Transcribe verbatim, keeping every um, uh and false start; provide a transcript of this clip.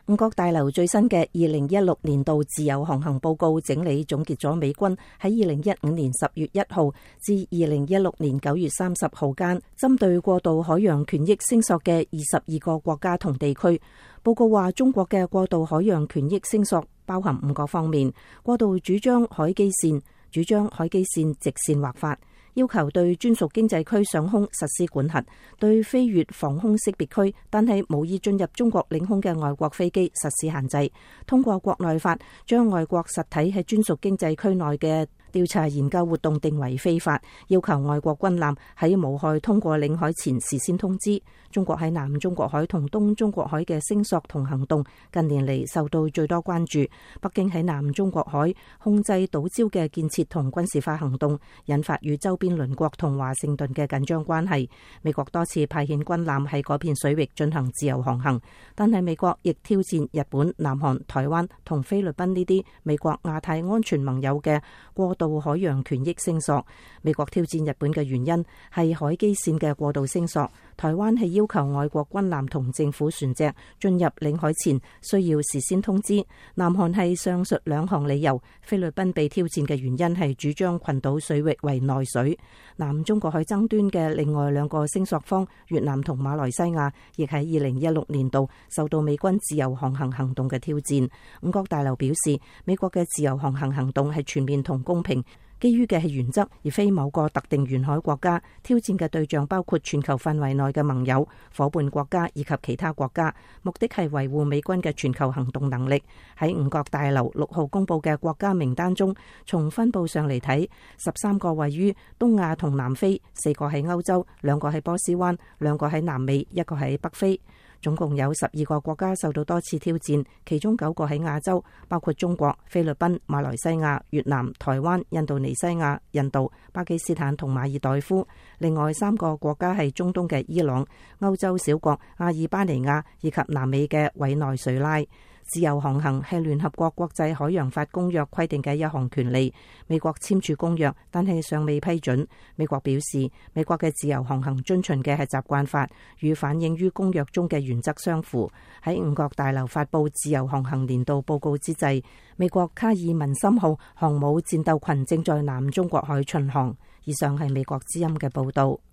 五角大樓最新嘅二零一六年度自由航行報告整理總結咗美軍喺二零一五年十月一號至二零一六年九月三十號間針對過度海洋權益聲索嘅二十二個國家同地區。報告話，中國嘅過度海洋權益聲索包含五個方面：過度主張海基線，主張海基線直線劃法，要求對專屬經濟區上空實施管轄，對飛越防空識別區但係無意進入中國領空嘅外國飛機實施限制，通過國內法將外國實體喺專屬經濟區內嘅調查研究活動定為非法，要求外國軍艦喺無害通過領海前事先通知。中國喺南中國海同東中國海嘅聲索同行動近年嚟受到最多關注。北京喺南中國海控制島礁嘅建設同軍事化行動，引發與周邊鄰國同華盛頓嘅緊張關係。美國多次派遣軍艦喺嗰片水域進行自由航行，但係美國亦挑戰日本、南韓、台灣同菲律賓呢啲美國亞太安全盟友嘅過度海洋權益聲索。美國挑戰日本嘅原因係海基線嘅過度聲索，台灣係要求外國軍艦同政府船隻進入領海前需要事先通知。南韓係上述兩項理由。菲律賓被挑戰嘅原因係主張群島水域為內水。南中國海爭端嘅另外兩個聲索方越南同馬來西亞，亦喺二零一六年度受到美軍自由航行行動嘅挑戰。五角大樓表示，美國嘅自由航行行動係全面同公平，基於嘅係原則，而非某個特定沿海國家。挑戰嘅對象包括全球範圍內嘅盟友、夥伴國家以及其他國家，目的係維護美軍嘅全球行動能力。喺五角大樓六號公佈嘅國家名單中，從分佈上嚟睇，十三個位於東亞同南非，四個喺歐洲，兩個喺波斯灣，兩個喺南美，一個喺北非。總共有十二個國家受到多次挑戰，其中九個喺亞洲，包括中國、菲律賓、馬來西亞、越南、台灣、印度尼西亞、印度、巴基斯坦同馬爾代夫。另外三個國家係中東嘅伊朗、歐洲小國阿爾巴尼亞以及南美嘅委內瑞拉。自由航行係聯合國國際海洋法公約規定嘅一項權利。美國簽署公約，但係尚未批准。美國表示，美國嘅自由航行遵循嘅係習慣法，與反映於公約中嘅原則相符。喺五角大樓發佈自由航行年度報告之際，美國卡爾文森號航母戰鬥群正在南中國海巡航。以上係美國之音嘅報道。